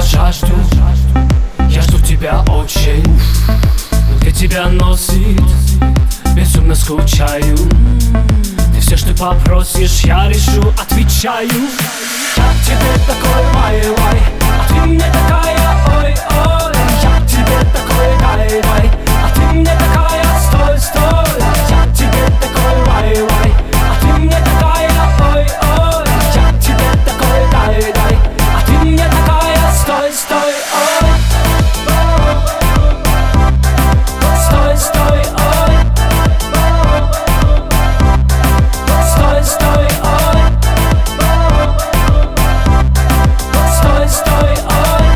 жажду, я жду тебя очень. Где тебя носит, безумно скучаю. Ты все, что попросишь, я решу, отвечаю. Я тебе такой вай-вай, а ты мне такая ой-ой. Я тебе такой дай-дай, а ты мне такая стой-стой. Я тебе такой вай-вай, а ты мне такая ой-ой. Я тебе такой дай-дай, а ты мне такая стой-стой. Ой, стой-стой, ой, стой-стой, ой, стой-стой, ой,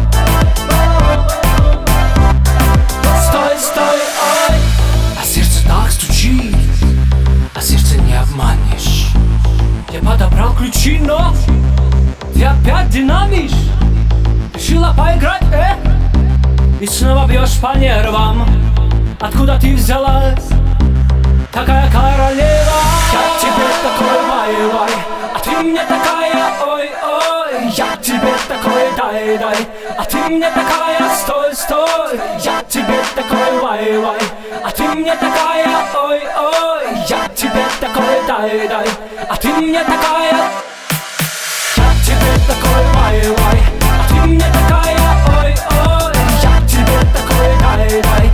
стой-стой, ой. А сердце так стучит, а сердце не обманешь. Я подобрал ключи, но ты опять динамишь. Решила поиграть, и снова бьешь по нервам. Откуда ты взялась, такая королева? Я тебе такой вай-вай, а ты мне такая ой-ой. Я тебе такой дай-дай, а ты мне такая стой-стой. Я тебе такой вай-вай, а ты мне такая ой-ой. Я тебе такой дай-дай, а ты мне такая. Я тебе такой вай-вай, а ты мне такая ой-ой. Я тебе такой дай-дай,